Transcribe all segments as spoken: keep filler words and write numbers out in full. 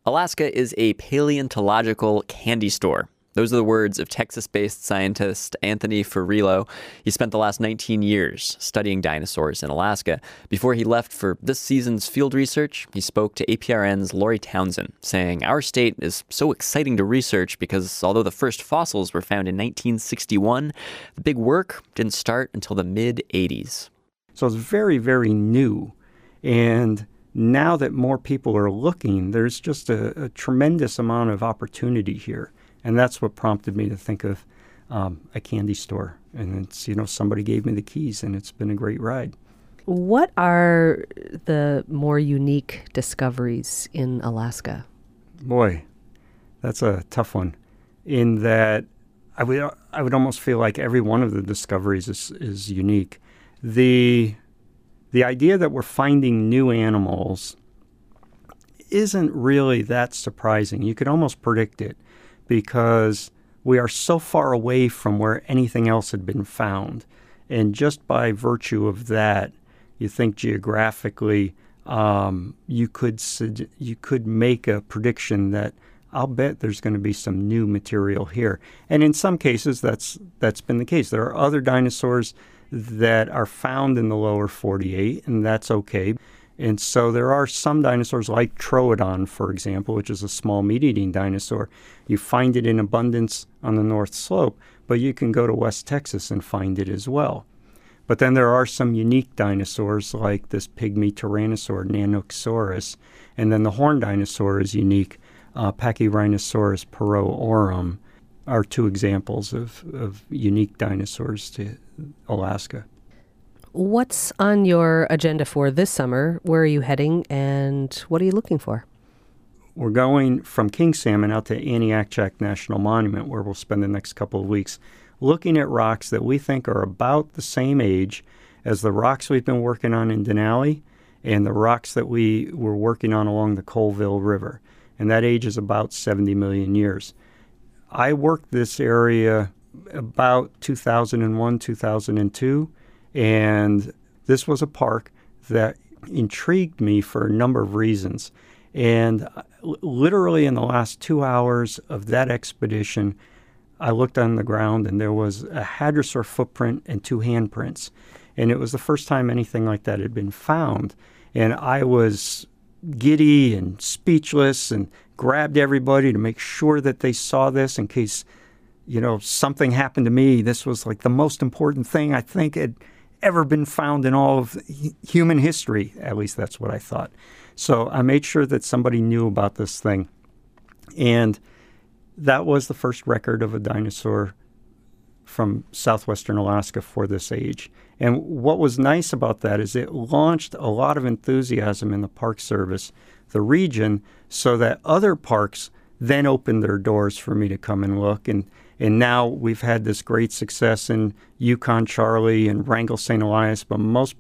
Alaska is a paleontological candy store. Those are the words of Texas-based scientist Anthony Ferrillo. He spent the last nineteen years studying dinosaurs in Alaska. Before he left for this season's field research, he spoke to A P R N's Lori Townsend, saying our state is so exciting to research because although the first fossils were found in nineteen sixty-one, the big work didn't start until the mid-eighties. So it's very, very new. And now that more people are looking, there's just a, a tremendous amount of opportunity here. And that's what prompted me to think of um, a candy store. And it's, you know, somebody gave me the keys, and it's been a great ride. What are the more unique discoveries in Alaska? Boy, that's a tough one. In that I would I would almost feel like every one of the discoveries is, is unique. The the idea that we're finding new animals isn't really that surprising. You could almost predict it, because we are so far away from where anything else had been found. And just by virtue of that, you think geographically, um, you could you could make a prediction that I'll bet there's going to be some new material here. And in some cases, that's that's been the case. There are other dinosaurs that are found in the lower forty-eight, and that's okay. And so there are some dinosaurs like Troodon, for example, which is a small meat-eating dinosaur. You find it in abundance on the North Slope, but you can go to West Texas and find it as well. But then there are some unique dinosaurs like this pygmy tyrannosaur, Nanoxaurus, and then the horned dinosaur is unique. Uh, Pachyrhinosaurus perroorum are two examples of, of unique dinosaurs to Alaska. What's on your agenda for this summer? Where are you heading, and what are you looking for? We're going from King Salmon out to Aniakchak National Monument, where we'll spend the next couple of weeks looking at rocks that we think are about the same age as the rocks we've been working on in Denali and the rocks that we were working on along the Colville River. And that age is about seventy million years. I worked this area about two thousand one, two thousand two. And this was a park that intrigued me for a number of reasons. And literally in the last two hours of that expedition, I looked on the ground and there was a hadrosaur footprint and two handprints. And it was the first time anything like that had been found. And I was giddy and speechless and grabbed everybody to make sure that they saw this in case, you know, something happened to me. This was like the most important thing I think had ever been found in all of human history. At least that's what I thought. So I made sure that somebody knew about this thing. And that was the first record of a dinosaur from southwestern Alaska for this age. And what was nice about that is it launched a lot of enthusiasm in the Park Service, the region, so that other parks then opened their doors for me to come and look. And And now we've had this great success in Yukon Charlie and Wrangell Saint Elias, but most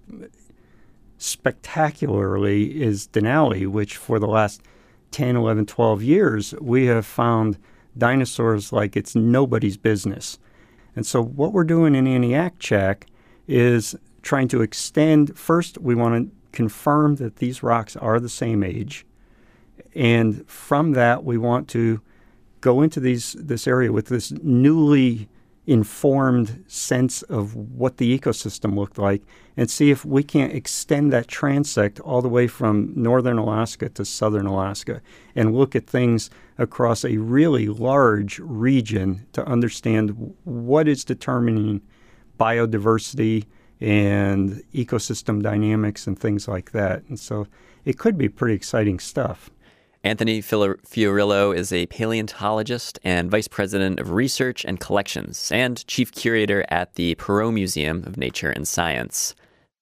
spectacularly is Denali, which for the last ten, eleven, twelve years, we have found dinosaurs like it's nobody's business. And so what we're doing in Aniakchak is trying to extend. First, we want to confirm that these rocks are the same age. And from that, we want to go into these this area with this newly informed sense of what the ecosystem looked like and see if we can't extend that transect all the way from northern Alaska to southern Alaska and look at things across a really large region to understand what is determining biodiversity and ecosystem dynamics and things like that. And so it could be pretty exciting stuff. Anthony Fiorillo is a paleontologist and vice president of research and collections and chief curator at the Perot Museum of Nature and Science.